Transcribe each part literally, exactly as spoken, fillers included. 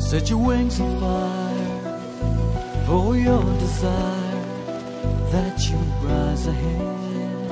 Set your wings on fire for your desire, that you rise ahead.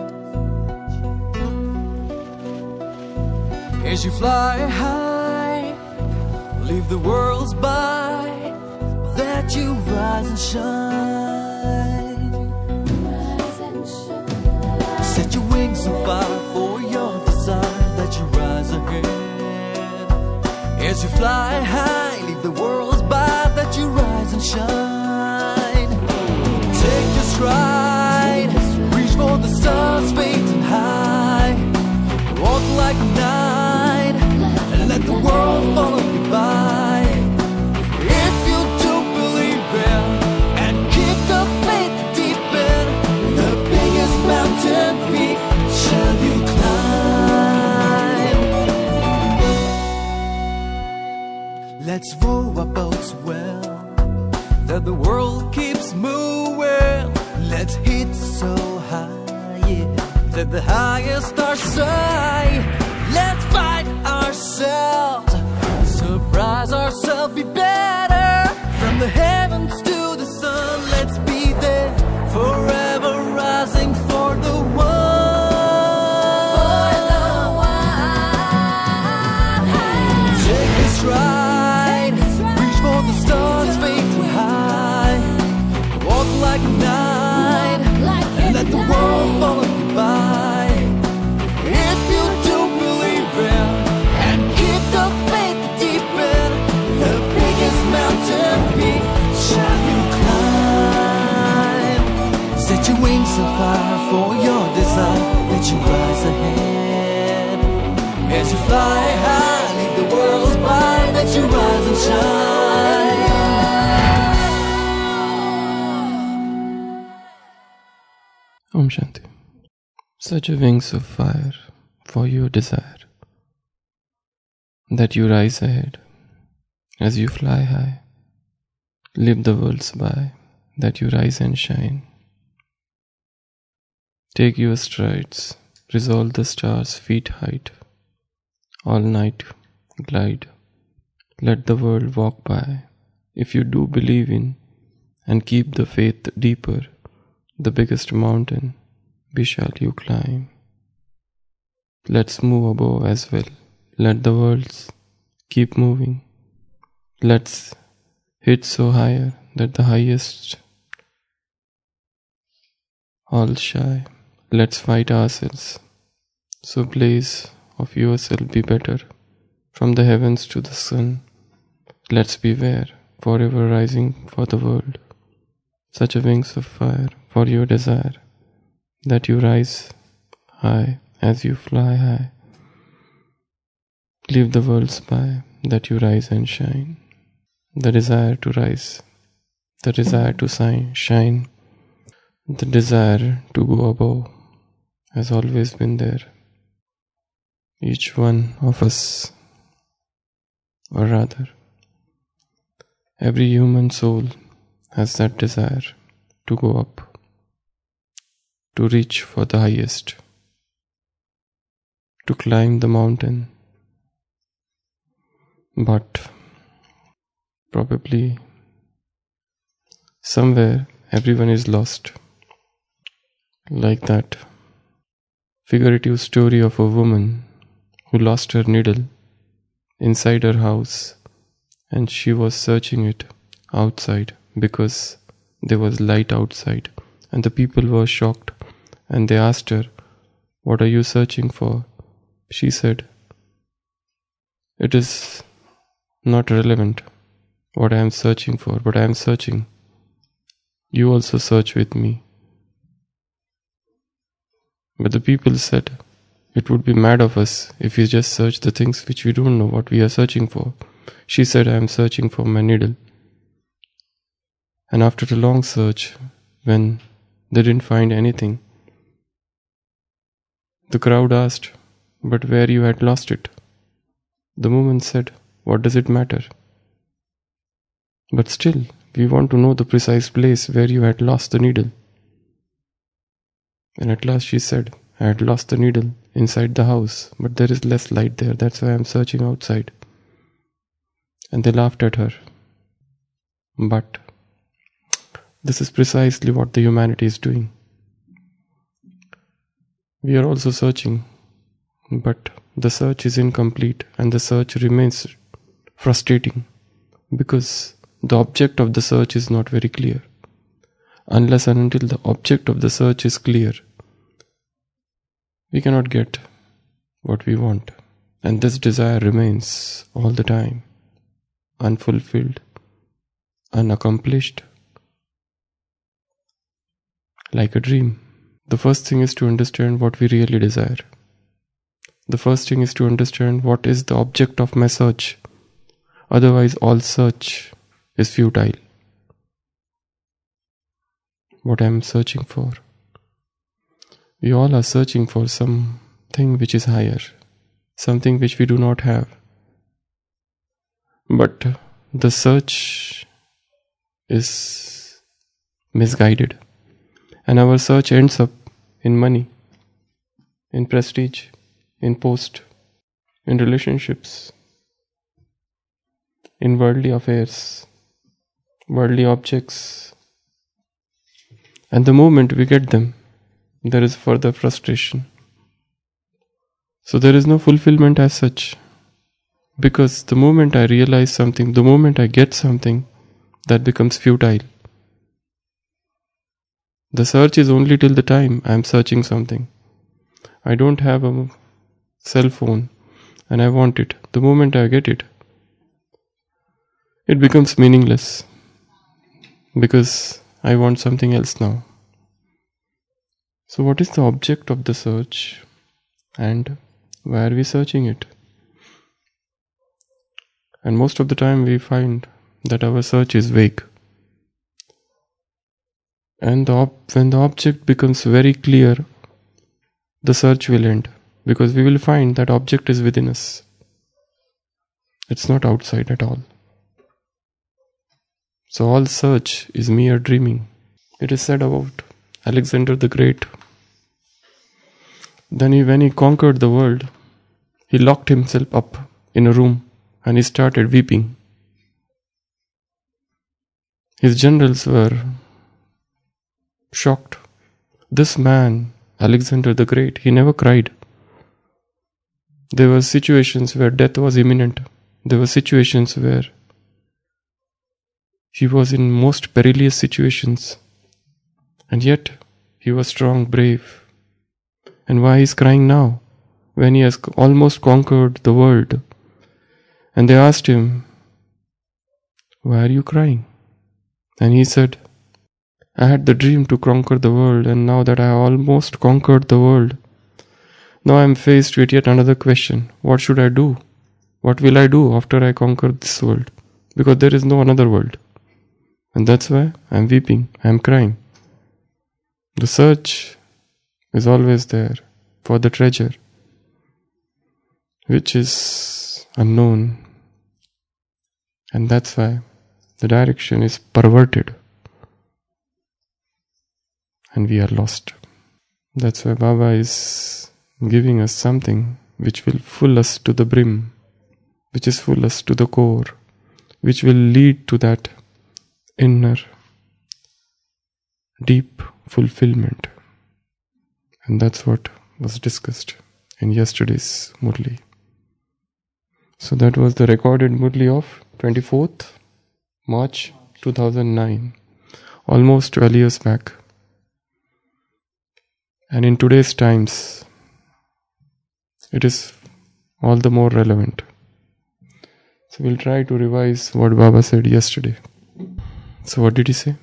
As you fly high, leave the world's by, that you rise and shine. Rise and shine. Set your wings on fire for your desire, that you rise ahead. As you fly high, leave the world's by, that you rise and shine. Take your stride, reach for the stars, faith high. Walk like a knight, and let the world follow you by. If you do believe in, and keep the faith deep in, the biggest mountain peak shall you climb. Let's row our boats well, that the world keeps moving. Let's hit so high, yeah, that the highest stars say. Let's fight ourselves, surprise ourselves, be better. From the heavens to the sun, let's be there, forever rising for the one. For the one. Take a stride, reach for the stars, faith high. Walk like a knight, Like and a let the world follow you by. If you do believe in, and keep the faith deep in, the biggest mountain peak shall you climb. Set your wings on fire for your desire, that you rise ahead. As you fly high, leave the world's by, that you rise and shine. Om Shanti. Such a wings of fire for your desire, that you rise ahead. As you fly high, leave the worlds by, that you rise and shine. Take your strides, resolve the stars' feet height. All night glide, let the world walk by. If you do believe in, and keep the faith deeper, the biggest mountain we shall you climb. Let's move above as well, let the worlds keep moving. Let's hit so higher that the highest all shy. Let's fight ourselves, so blaze of yourself be better. From the heavens to the sun, let's beware, forever rising for the world. Such a wings of fire for your desire, that you rise high. As you fly high, leave the worlds by, that you rise and shine. The desire to rise, the desire to shine, shine, the desire to go above has always been there. Each one of us, or rather, every human soul has that desire to go up, to reach for the highest, to climb the mountain. But probably somewhere everyone is lost. Like that figurative story of a woman who lost her needle inside her house, and she was searching it outside because there was light outside, and the people were shocked, and they asked her, "What are you searching for?" She said, "It is not relevant what I am searching for, but I am searching. You also search with me." But the people said, "It would be mad of us if we just search the things which we don't know what we are searching for." She said, "I am searching for my needle." And after a long search, when they didn't find anything, the crowd asked, "But where you had lost it?" The woman said, "What does it matter? But still, we want to know the precise place where you had lost the needle." And at last she said, "I had lost the needle inside the house, but there is less light there, that's why I am searching outside." and they laughed at her. But this is precisely what the humanity is doing. We are also searching, but the search is incomplete and the search remains frustrating because the object of the search is not very clear. Unless and until the object of the search is clear, we cannot get what we want. And this desire remains all the time, unfulfilled, unaccomplished, like a dream. The first thing is to understand what we really desire. The first thing is to understand what is the object of my search. Otherwise, all search is futile. What I am searching for. We all are searching for something which is higher, something which we do not have. But the search is misguided, and our search ends up in money, in prestige, in post, in relationships, in worldly affairs, worldly objects. And the moment we get them, there is further frustration. So there is no fulfillment as such. Because the moment I realize something, the moment I get something, that becomes futile. The search is only till the time I am searching something. I don't have a cell phone and I want it. The moment I get it, it becomes meaningless. Because I want something else now. So what is the object of the search and why are we searching it? And most of the time we find that our search is vague. And the ob- when the object becomes very clear, the search will end. Because we will find that object is within us. It's not outside at all. So all search is mere dreaming. It is said about Alexander the Great. Then he, when he conquered the world, he locked himself up in a room and he started weeping. His generals were shocked. This man, Alexander the Great, he never cried. There were situations where death was imminent. There were situations where he was in most perilous situations. And yet, he was strong, brave. And why is crying now, when he has almost conquered the world? And they asked him, why are you crying? And he said, I had the dream to conquer the world, and now that I have almost conquered the world, now I am faced with yet another question. What should I do? What will I do after I conquer this world? Because there is no another world. And that's why I am weeping, I am crying. The search is always there for the treasure, which is unknown. And that's why the direction is perverted. And we are lost. That's why Baba is giving us something which will fill us to the brim, which is fill us to the core, which will lead to that inner, deep fulfillment. And that's what was discussed in yesterday's Murli. So that was the recorded Murli of twenty-fourth March two thousand nine, almost twelve years back. And in today's times, it is all the more relevant. So we'll try to revise what Baba said yesterday. So what did he say?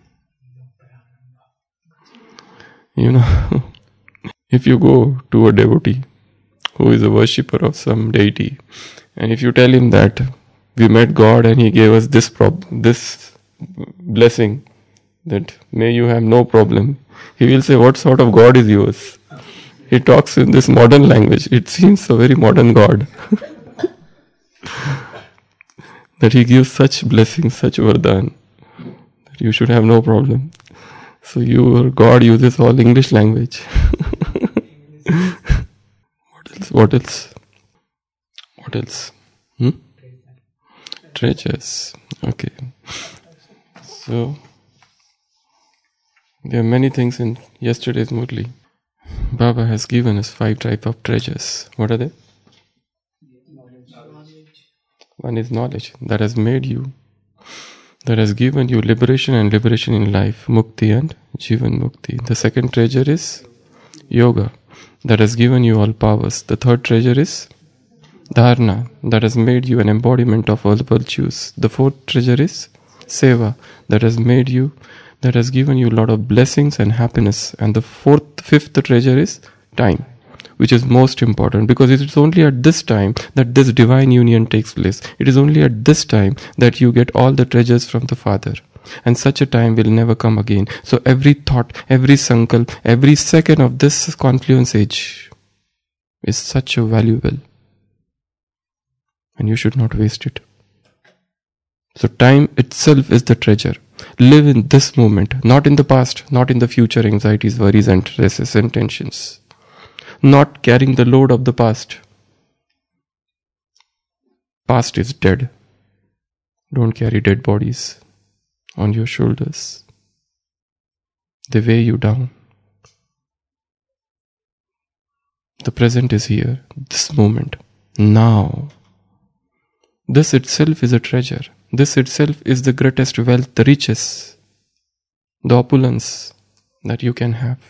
You know, if you go to a devotee who is a worshipper of some deity, and if you tell him that we met God and he gave us this prob- this blessing, that may you have no problem, he will say, what sort of God is yours? He talks in this modern language. It seems a very modern God. That he gives such blessings, such vardhan, that you should have no problem. So your God uses all English language. What else? What else? What else? Hmm? treasures. Okay. So, there are many things in yesterday's Murli. Baba has given us five types of treasures. What are they? One is knowledge that has made you, that has given you liberation and liberation in life, mukti and jivan mukti. The second treasure is yoga, that has given you all powers. The third treasure is dharana, that has made you an embodiment of all virtues. The fourth treasure is seva, that has made you, that has given you a lot of blessings and happiness. And the fourth, fifth treasure is time, which is most important, because it is only at this time that this divine union takes place. It is only at this time that you get all the treasures from the Father. And such a time will never come again. So every thought, every sankalp, every second of this confluence age is such a valuable. And you should not waste it. So time itself is the treasure. Live in this moment, not in the past, not in the future anxieties, worries and stresses and tensions. Not carrying the load of the past. Past is dead. Don't carry dead bodies on your shoulders. They weigh you down. The present is here, this moment, now. This itself is a treasure. This itself is the greatest wealth, the riches, the opulence that you can have.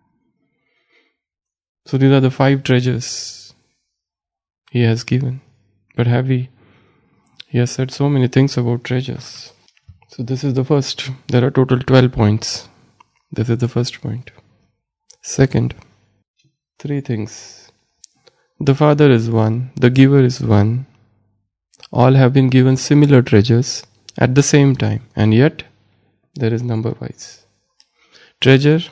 So these are the five treasures He has given. But have we? He has said so many things about treasures. So this is the first. There are total twelve points. This is the first point. Second, three things. The Father is one. The Giver is one. All have been given similar treasures at the same time, and yet there is number wise. Treasure,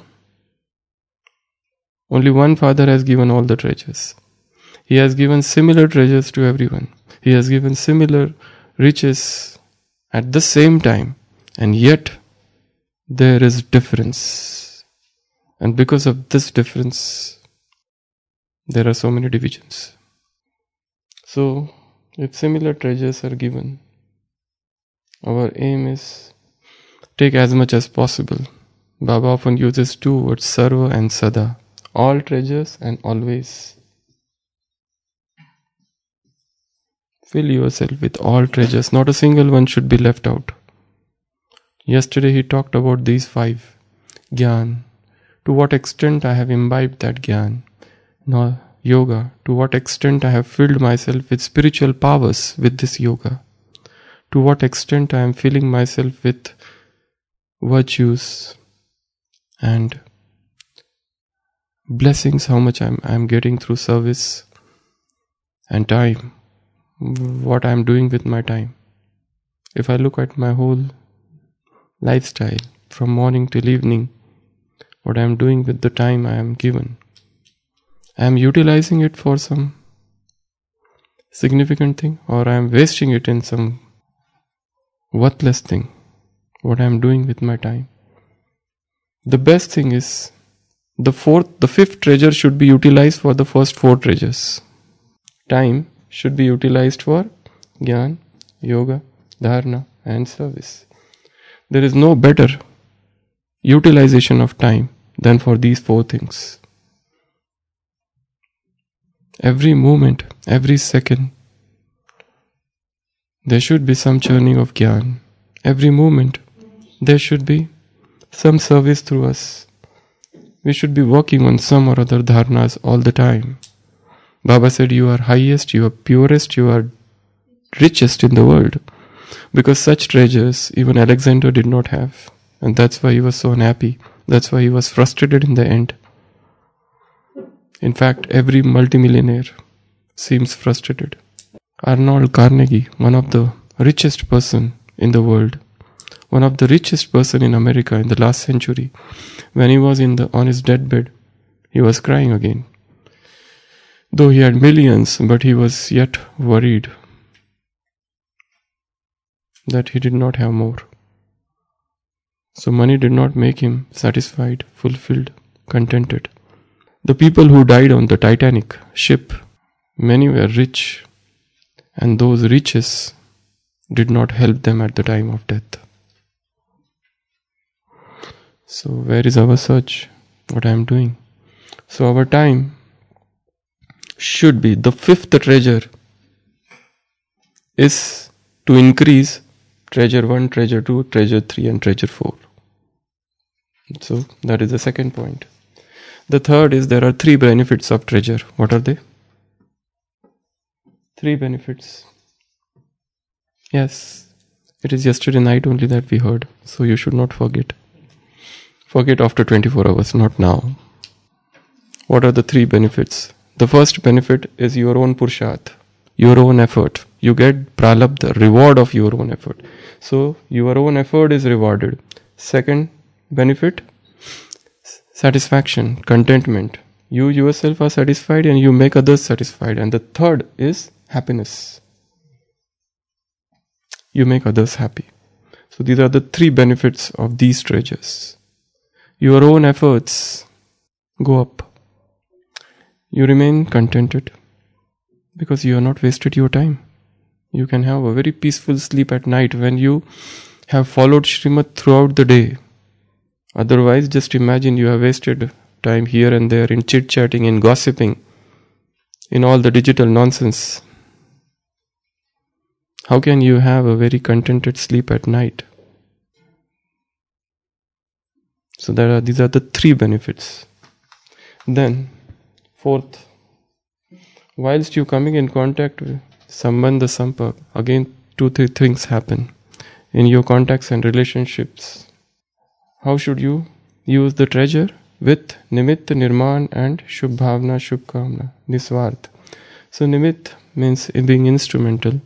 only one Father has given all the treasures. He has given similar treasures to everyone. He has given similar riches at the same time, and yet there is difference. And because of this difference, there are so many divisions. So, if similar treasures are given, our aim is take as much as possible. Baba often uses two words, sarva and sada. All treasures and always. Fill yourself with all treasures. Not a single one should be left out. Yesterday he talked about these five. Gyan. To what extent I have imbibed that Gyan. Now, yoga, to what extent I have filled myself with spiritual powers with this yoga. To what extent I am filling myself with virtues and blessings, how much I am I am getting through service and time. What I am doing with my time. If I look at my whole lifestyle from morning till evening, what I am doing with the time I am given. I am utilizing it for some significant thing, or I am wasting it in some worthless thing. What I am doing with my time. The best thing is the fourth, the fifth treasure should be utilized for the first four treasures. Time should be utilized for Gyan, Yoga, Dharana and service. There is no better utilization of time than for these four things. Every moment, every second, there should be some churning of Gyan. Every moment, there should be some service through us. We should be working on some or other dharnas all the time. Baba said, you are highest, you are purest, you are richest in the world. Because such treasures, even Alexander did not have. And that's why he was so unhappy. That's why he was frustrated in the end. In fact, every multimillionaire seems frustrated. Arnold Carnegie, one of the richest person in the world, one of the richest person in America in the last century, when he was in the on his deathbed, he was crying again. Though he had millions, but he was yet worried that he did not have more. So money did not make him satisfied, fulfilled, contented. The people who died on the Titanic ship, many were rich, and those riches did not help them at the time of death. So where is our search? What I am doing? So our time should be, the fifth treasure is to increase treasure one, treasure two, treasure three and treasure four. So that is the second point. The third is there are three benefits of treasure. What are they? Three benefits. Yes, it is yesterday night only that we heard, so you should not forget. Forget after twenty-four hours, not now. What are the three benefits? The first benefit is your own purshat, your own effort. You get pralabdha, reward of your own effort. So your own effort is rewarded. Second benefit, satisfaction, contentment. You yourself are satisfied and you make others satisfied. And the third is happiness. You make others happy. So these are the three benefits of these treasures. Your own efforts go up. You remain contented because you have not wasted your time. You can have a very peaceful sleep at night when you have followed Srimad throughout the day. Otherwise, just imagine you have wasted time here and there in chit-chatting, in gossiping, in all the digital nonsense. How can you have a very contented sleep at night? So there are, these are the three benefits. Then, fourth, whilst you coming in contact with Sambandha Sampak, again two, three things happen in your contacts and relationships. How should you use the treasure? With Nimitta Nirman and Shubhavna Shubkamna, Niswarth. So Nimitt means being instrumental,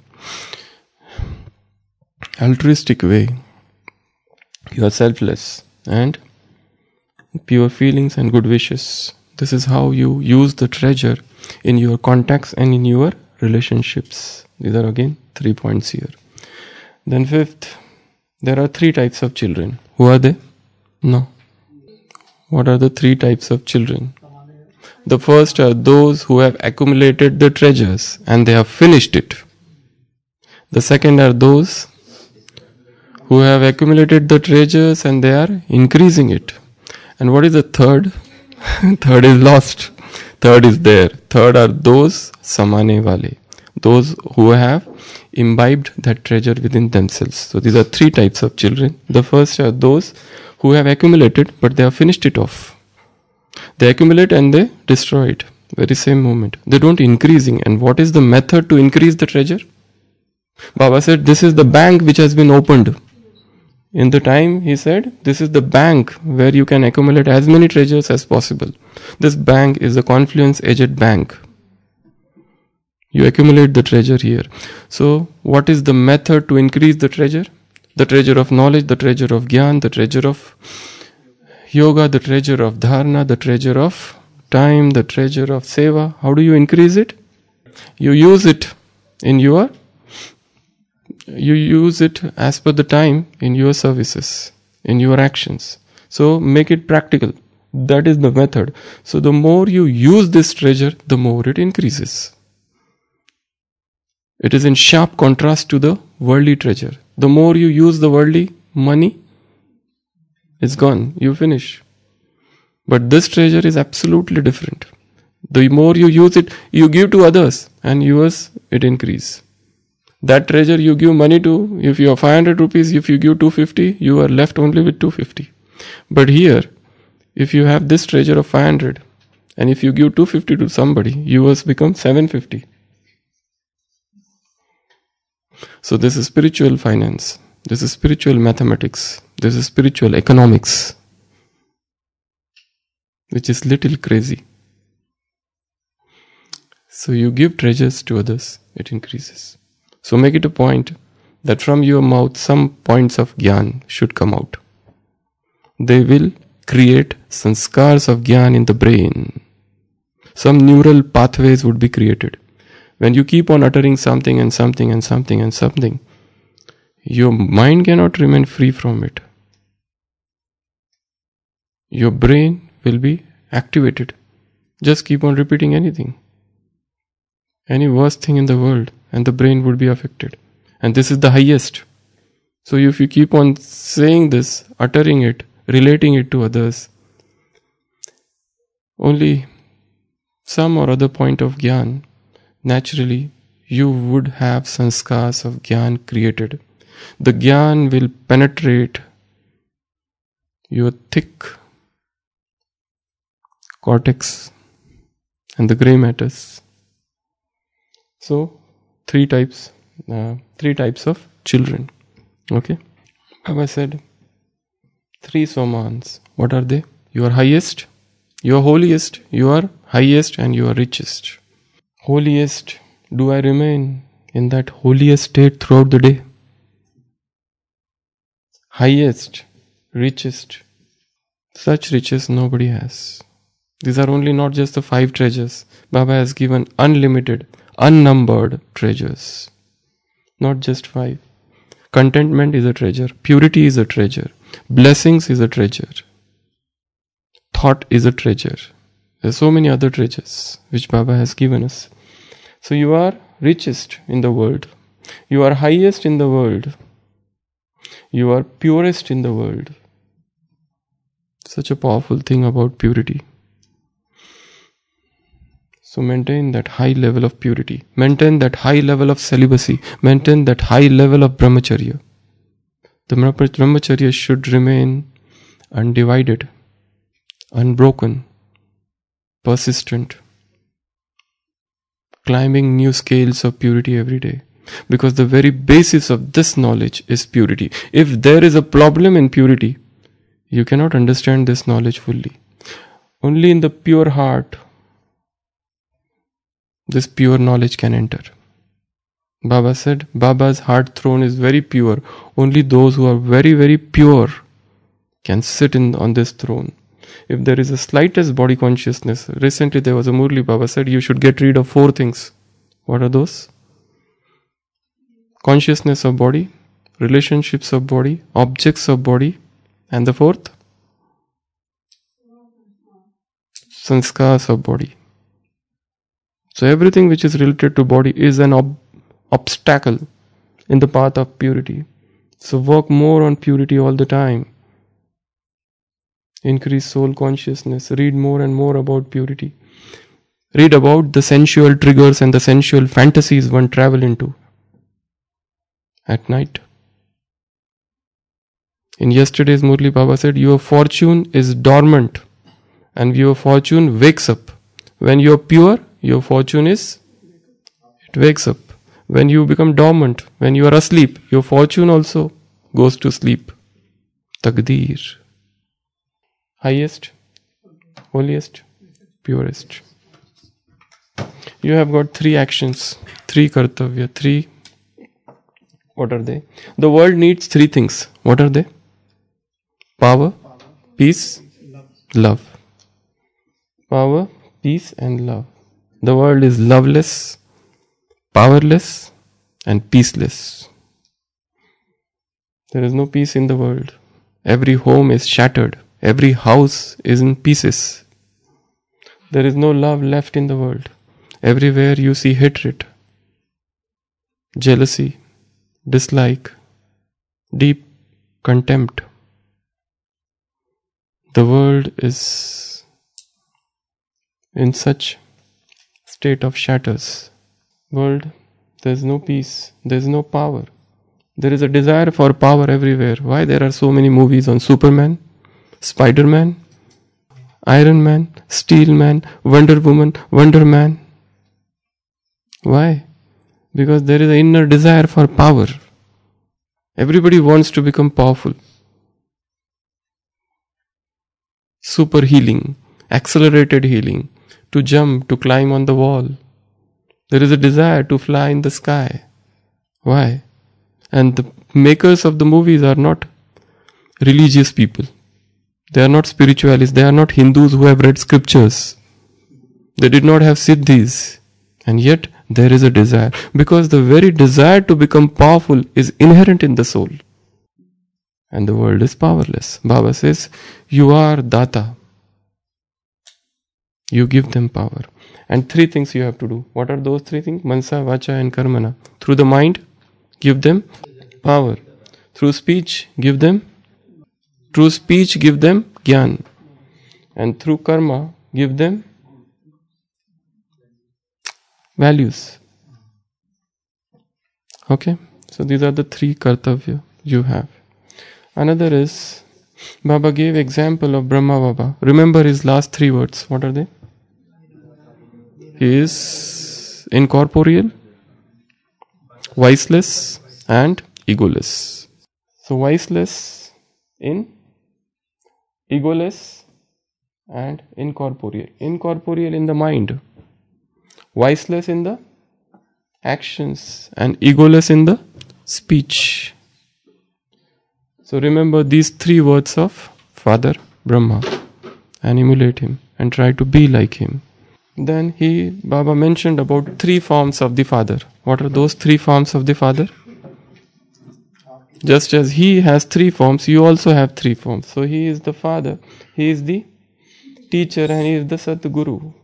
altruistic way. You are selfless and pure feelings and good wishes. This is how you use the treasure in your contacts and in your relationships. These are again three points here. Then fifth, there are three types of children. Who are they? No. What are the three types of children? The first are those who have accumulated the treasures and they have finished it. The second are those who have accumulated the treasures and they are increasing it. And what is the third? Third is lost. Third is there. Third are those samane wale, those who have imbibed that treasure within themselves. So these are three types of children. The first are those who have accumulated but they have finished it off. They accumulate and they destroy it. Very same moment. They don't increasing. And what is the method to increase the treasure? Baba said, this is the bank which has been opened. In the time, he said, this is the bank where you can accumulate as many treasures as possible. This bank is the Confluence Aged Bank. You accumulate the treasure here. So, what is the method to increase the treasure? The treasure of knowledge, the treasure of Gyan, the treasure of yoga, the treasure of dharana, the treasure of time, the treasure of seva. How do you increase it? You use it in your You use it as per the time in your services, in your actions. So make it practical. That is the method. So the more you use this treasure, the more it increases. It is in sharp contrast to the worldly treasure. The more you use the worldly money, it's gone. You finish. But this treasure is absolutely different. The more you use it, you give to others and yours, it increases. That treasure you give money to, if you have five hundred rupees, if you give two hundred fifty, you are left only with two hundred fifty. But here, if you have this treasure of five hundred, and if you give two hundred fifty to somebody, yours become seven hundred fifty. So this is spiritual finance. This is spiritual mathematics. This is spiritual economics, which is little crazy. So you give treasures to others, it increases. So make it a point that from your mouth some points of Gyan should come out. They will create sanskars of Gyan in the brain. Some neural pathways would be created. When you keep on uttering something and something and something and something, your mind cannot remain free from it. Your brain will be activated. Just keep on repeating anything. Any worst thing in the world, and the brain would be affected. And this is the highest. So if you keep on saying this, uttering it, relating it to others, only some or other point of Gyan, naturally you would have sanskars of Gyan created. The Gyan will penetrate your thick cortex and the grey matters. So, three types, uh, three types of children. Okay. Baba said, three Somans. What are they? You are highest, you are holiest, you are highest, and you are richest. Holiest, do I remain in that holiest state throughout the day? Highest, richest, such riches nobody has. These are only not just the five treasures. Baba has given unlimited, unnumbered treasures. Not just five. Contentment is a treasure. Purity is a treasure. Blessings is a treasure. Thought is a treasure. There are so many other treasures which Baba has given us. So you are richest in the world. You are highest in the world. You are purest in the world. Such a powerful thing about purity. So maintain that high level of purity. Maintain that high level of celibacy. Maintain that high level of brahmacharya. The brahmacharya should remain undivided, unbroken, persistent, climbing new scales of purity every day. Because the very basis of this knowledge is purity. If there is a problem in purity, you cannot understand this knowledge fully. Only in the pure heart, this pure knowledge can enter. Baba said, Baba's heart throne is very pure. Only those who are very, very pure can sit in on this throne. If there is a slightest body consciousness, recently there was a Murli, Baba said, you should get rid of four things. What are those? Consciousness of body, relationships of body, objects of body, and the fourth? Sanskars of body. So everything which is related to body is an ob- obstacle in the path of purity. So work more on purity all the time. Increase soul consciousness. Read more and more about purity. Read about the sensual triggers and the sensual fantasies one travel into at night. In yesterday's Murli, Baba said, your fortune is dormant and your fortune wakes up. When you are pure, your fortune is, it wakes up. When you become dormant, when you are asleep, your fortune also goes to sleep. Taqdeer. Highest, holiest, purest. You have got three actions, three kartavya, three. What are they? The world needs three things. What are they? Power, peace, love. Power, peace, and love. The world is loveless, powerless, and peaceless. There is no peace in the world. Every home is shattered. Every house is in pieces. There is no love left in the world. Everywhere you see hatred, jealousy, dislike, deep contempt. The world is in such state of shatters. World, there is no peace, there is no power. There is a desire for power everywhere. Why there are so many movies on Superman, Spider-Man, Iron Man, Steel Man, Wonder Woman, Wonder Man? Why? Because there is an inner desire for power. Everybody wants to become powerful. Super healing, accelerated healing, to jump, to climb on the wall. There is a desire to fly in the sky. Why? And the makers of the movies are not religious people. They are not spiritualists. They are not Hindus who have read scriptures. They did not have siddhis. And yet there is a desire. Because the very desire to become powerful is inherent in the soul. And the world is powerless. Baba says, you are Data. You give them power. And three things you have to do. What are those three things? Mansa, Vacha and Karmana. Through the mind, give them power. Through speech, give them through speech, give them gyan. And through karma, give them values. Okay? So these are the three kartavya you have. Another is, Baba gave example of Brahma Baba. Remember his last three words. What are they? He is incorporeal, viceless, and egoless. So viceless in, egoless, and incorporeal. Incorporeal in the mind, viceless in the actions, and egoless in the speech. So remember these three words of Father Brahma and emulate him and try to be like him. Then he, Baba mentioned about three forms of the Father. What are those three forms of the Father? Just as he has three forms, you also have three forms. So he is the Father, he is the teacher, and he is the Satguru.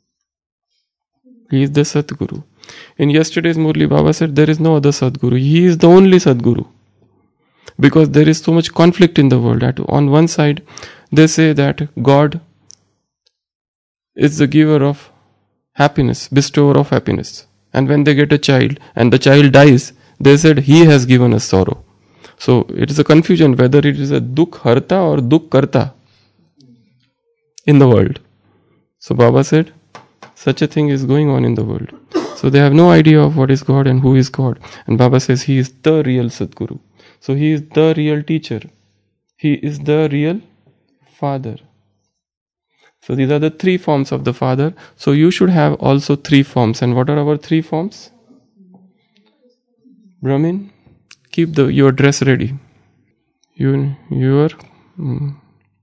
He is the Satguru. In yesterday's Murli, Baba said there is no other Sadguru. He is the only Sadguru. Because there is so much conflict in the world. At, on one side, they say that God is the giver of happiness, bestower of happiness. And when they get a child and the child dies, they said he has given us sorrow. So it is a confusion whether it is a dukh harta or dukh karta in the world. So Baba said, such a thing is going on in the world. So they have no idea of what is God and who is God. And Baba says he is the real Sadguru. So he is the real teacher. He is the real Father. So these are the three forms of the Father. So you should have also three forms. And what are our three forms? Brahmin, keep the your dress ready. You, your um,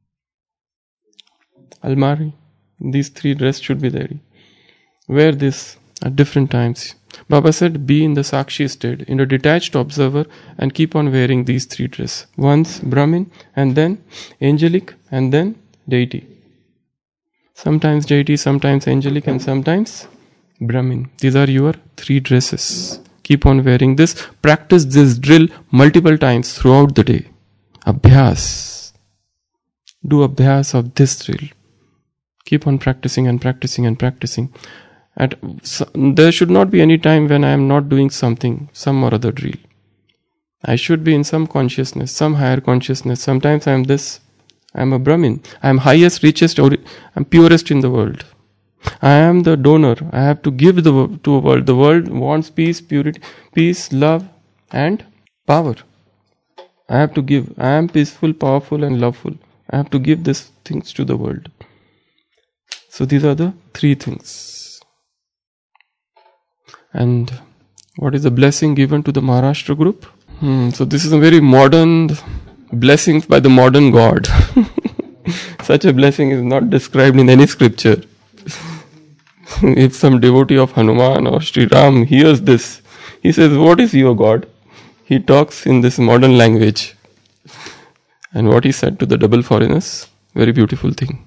almari, these three dress should be ready. Wear this at different times. Baba said, be in the Sakshi state, in a detached observer, and keep on wearing these three dresses. Once Brahmin, and then angelic, and then deity. Sometimes deity, sometimes angelic, and sometimes Brahmin. These are your three dresses. Keep on wearing this. Practice this drill multiple times throughout the day. Abhyas. Do abhyas of this drill. Keep on practicing and practicing and practicing. At, so, there should not be any time when I am not doing something, some or other drill. I should be in some consciousness, some higher consciousness. Sometimes I am this, I am a Brahmin. I am highest, richest, or I am purest in the world. I am the donor. I have to give the to a world. The world wants peace, purity, peace, love, and power. I have to give. I am peaceful, powerful, and loveful. I have to give these things to the world. So these are the three things. And what is the blessing given to the Maharashtra group? Hmm, so this is a very modern blessing by the modern God. Such a blessing is not described in any scripture. If some devotee of Hanuman or Sri Ram hears this, he says, what is your God? He talks in this modern language. And what he said to the double foreigners, very beautiful thing.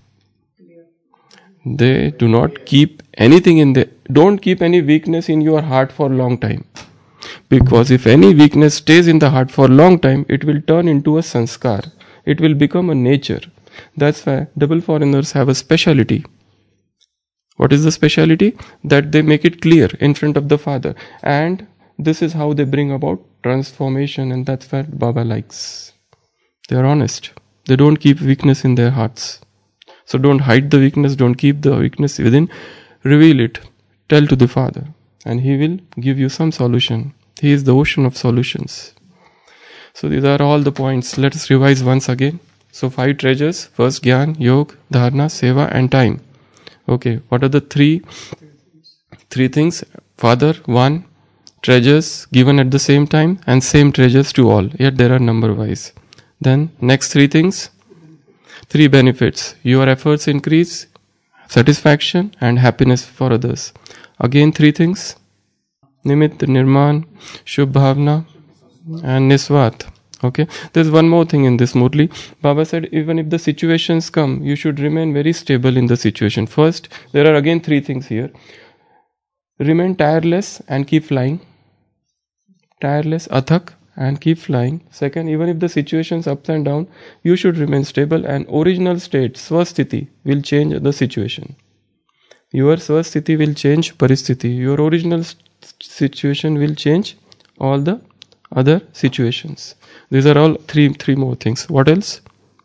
They do not keep anything in the, don't keep any weakness in your heart for a long time. Because if any weakness stays in the heart for a long time, it will turn into a sanskar. It will become a nature. That's why double foreigners have a speciality. What is the speciality? That they make it clear in front of the Father. And this is how they bring about transformation, and that's what Baba likes. They are honest. They don't keep weakness in their hearts. So don't hide the weakness, don't keep the weakness within. Reveal it. Tell to the Father. And He will give you some solution. He is the ocean of solutions. So these are all the points. Let us revise once again. So five treasures. First, Gyan, Yog, Dharana, Seva, and time. Okay, what are the three three things? Father, one, treasures given at the same time, and same treasures to all. Yet there are number wise. Then next three things, three benefits. Your efforts increase, satisfaction and happiness for others. Again three things, Nimit, Nirman, Shubh Bhavna and Niswat. Okay, there's one more thing in this Murli. Baba said even if the situations come, you should remain very stable in the situation. First, there are again three things here. Remain tireless and keep flying. tireless, athak, and keep flying. Second, even if the situation's ups and down, you should remain stable, and original state, swasthiti, will change the situation. Your swasthiti will change paristhiti. Your original st- situation will change all the other situations. These are all three three more things. What else?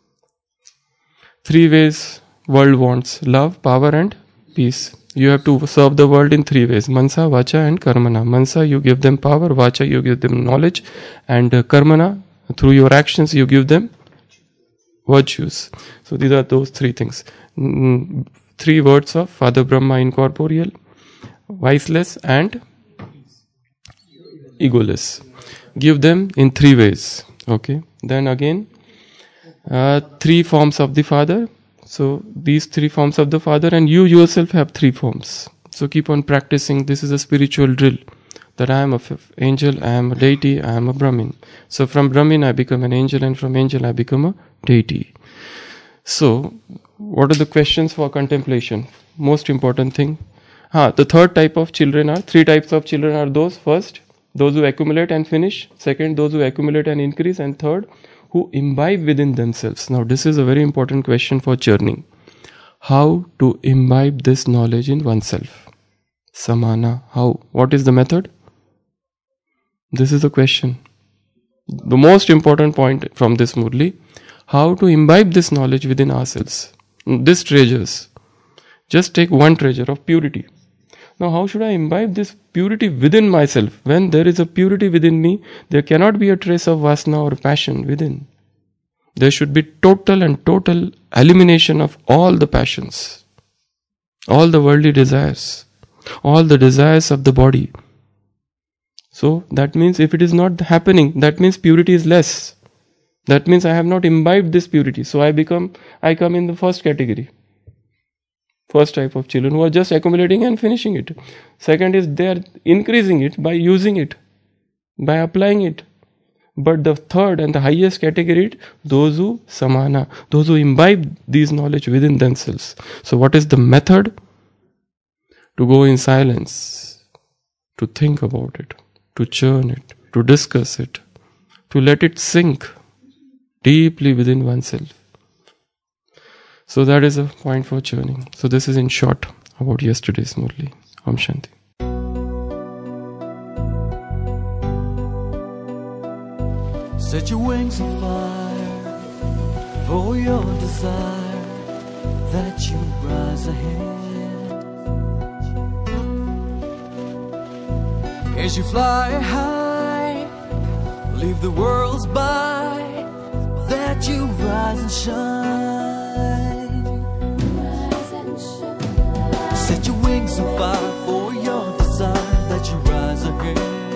Three ways world wants: love, power, and peace. You have to serve the world in three ways: mansa, vacha, and karmana. Mansa, you give them power; vacha, you give them knowledge; and uh, karmana, through your actions, you give them virtues. So these are those three things. Mm, three words of Father Brahma: incorporeal, viceless, and egoless. Give them in three ways. Okay. Then again, uh, three forms of the Father. So these three forms of the Father, and you yourself have three forms. So keep on practicing. This is a spiritual drill. That I am an f- angel, I am a deity, I am a Brahmin. So from Brahmin I become an angel, and from angel I become a deity. So what are the questions for contemplation? Most important thing. Ah, the third type of children are, three types of children are those. First, those who accumulate and finish. Second, those who accumulate and increase. And third, who imbibe within themselves. Now this is a very important question for churning. How to imbibe this knowledge in oneself? Samana. How? What is the method? This is the question. The most important point from this Murli. How to imbibe this knowledge within ourselves. This treasures. Just take one treasure of purity. Now how should I imbibe this purity within myself? When there is a purity within me, there cannot be a trace of vasana or passion within. There should be total and total elimination of all the passions, all the worldly desires, all the desires of the body. So that means if it is not happening, that means purity is less. That means I have not imbibed this purity. So I become, I come in the first category. First type of children who are just accumulating and finishing it. Second is they are increasing it by using it, by applying it. But the third and the highest category, those who samana, those who imbibe these knowledge within themselves. So what is the method? To go in silence, to think about it, to churn it, to discuss it, to let it sink deeply within oneself. So that is a point for churning. So this is in short about yesterday's Murli. Om Shanti. Set your wings on fire for your desire that you rise ahead. As you fly high, leave the worlds by, that you rise and shine. Set your wings on fire for your desire that you rise ahead.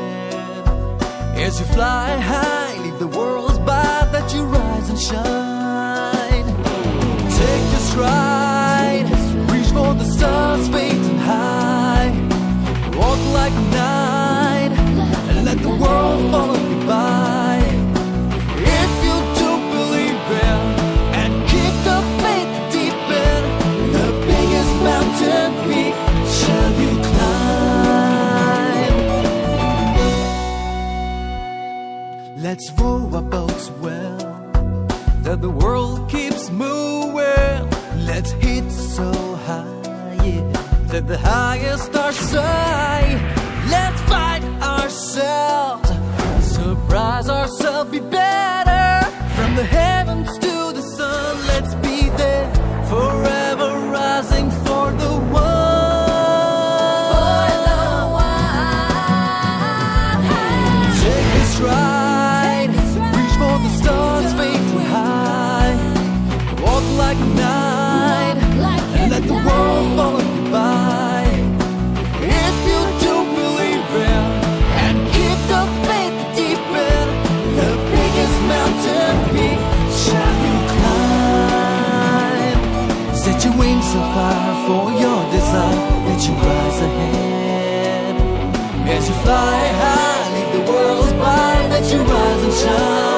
As you fly high, leave the worlds by, that you rise and shine. Take your stride, reach for the stars, faint high. Walk like a knight, and let the world follow you by. If you do believe it, and keep the faith deep in, the biggest mountain peak shall you climb. Let's row our boats well, that the world keeps moving. Let's hit so high, yeah, that the highest stars sigh. Let's fight ourselves, surprise ourselves, be better. From the heavens to the sun, let's be there, forever rising for the one. For the one. Take a stride, reach for the stars, faith high. Walk like a knight, and let the world follow you by. If you do believe it, and keep the faith deep in, the biggest mountain peak shall you climb. Set your wings on fire for your desire, that you rise ahead. As you fly high, leave the worlds by, that you rise and shine.